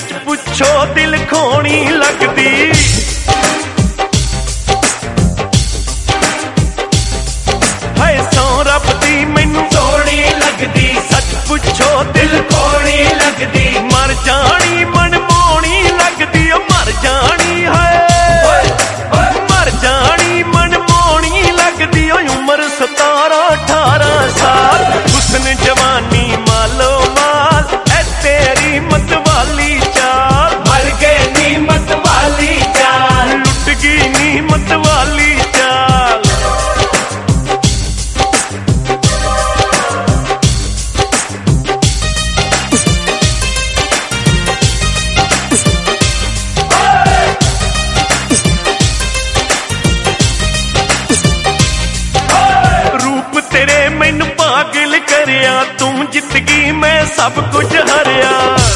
सच पुछो दिल खोनी लगदी। हाय सौ रब दी मैनू सोहनी लगदी, सच पुछो दिल खोनी लगदी। मर जानी मनमोहनी लगदी, मर जानी है मर जानी मनमोहनी लगदी। उम्र 17-18 साल, हुस्न जवानी मालो माल, ऐ तेरी मत वाली चाल। मर गए नी मत वाली चाल, लुट गई नी मत वाली चाल। रूप तेरे मैनू पागल करिया, तू जित गई मैं सब कुछ हरिया।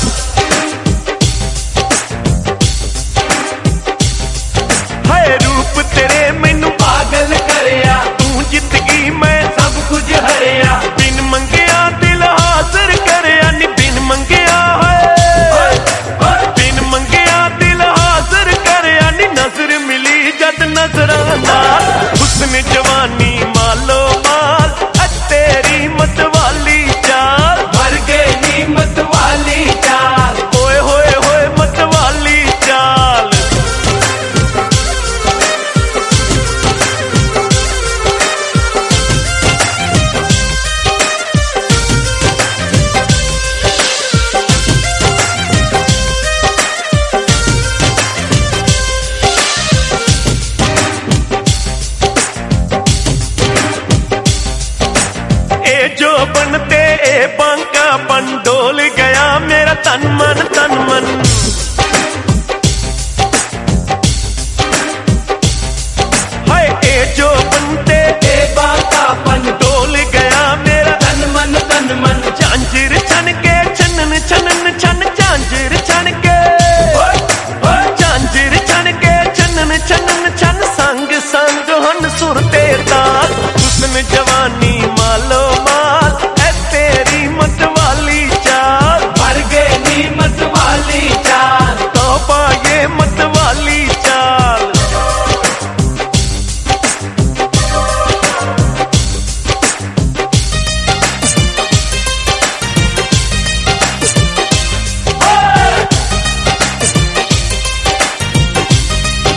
हाय रूप तेरे मैनू पागल करिया, तू जित गई मैं सब कुछ हरिया। बिन मंगिया दिल हाजिर करिया नी, बिन मंगिया है बिन मंगिया दिल हाजिर करिया नी। नजर मिली जद नजराना, हुस्न जवानी मालो माल, तेरी मत वाली चाल। मर गए नी मत वाली चाल, ओए होए होए मत वाली चाल। ए जो बनते ए बांका पंडोल गया मेरा तन मन तन मन। हाय ए जो बनते ए बाका पन डोल गया मेरा तन मन तन मन। झांझर छन के छनन छनन छन, झांझर छन के झांझर छन के छनन छनन छन। संग संग हन सुरते ताल, हुस्न जवानी मालो माल, ऐ तेरी मत वाली चाल। मर गए नी मत वाली चाल, तो पाए मत वाली चाल।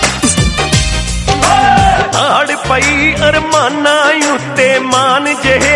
हाड़ पई अरमाना उत्ते मान जेहे